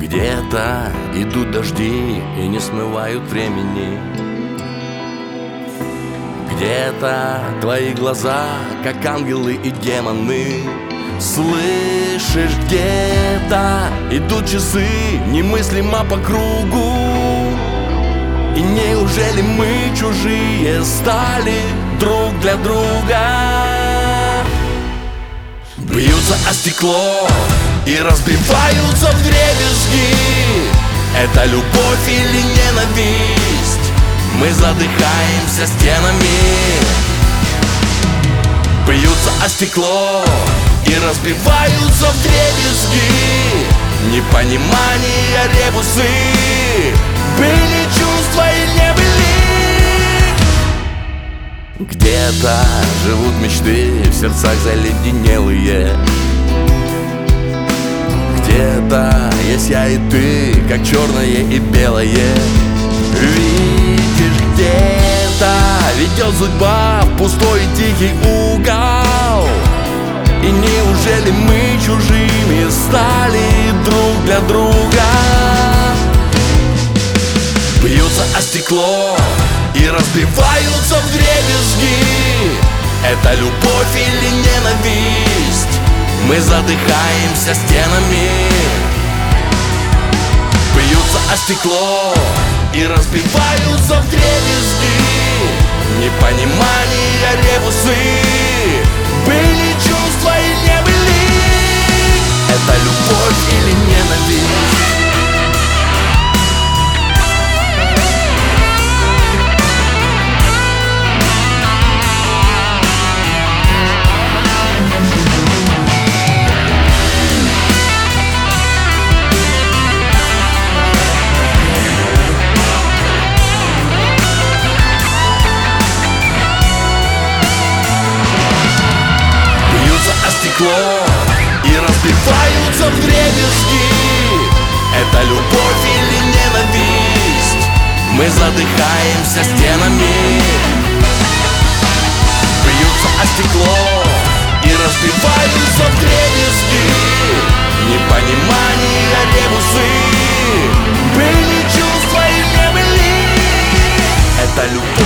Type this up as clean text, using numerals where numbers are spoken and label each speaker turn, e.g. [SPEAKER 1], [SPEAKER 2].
[SPEAKER 1] Где-то идут дожди и не смывают времени. Где-то твои глаза, как ангелы и демоны. Слышишь, где-то идут часы немыслимо по кругу. И неужели мы чужие стали друг для друга? Бьются о стекло и разбиваются вдребезги. Это любовь или ненависть? Мы задыхаемся стенами. Бьются о стекло и разбиваются вдребезги. Непонимание, ребусы. Были чувства и не были. Где-то живут мечты в сердцах заледенелые. Где-то есть я и ты, как черное и белое. Видишь, где-то ведет судьба в пустой и тихий угол. И неужели мы чужими стали друг для друга? Бьются о стекло и разбиваются вдребезги. Это любовь или ненависть? Мы задыхаемся стенами. Бьются о стекло и разбиваются вдребезги. Непонимание, ребусы. Были чувства и не были. Это любовь или ненависть? И разбиваются вдребезги. Это любовь или ненависть? Мы задыхаемся стенами. Бьются о стекло и разбиваются вдребезги. Непонимание, ребусы. Были чувства и не были. Это любовь.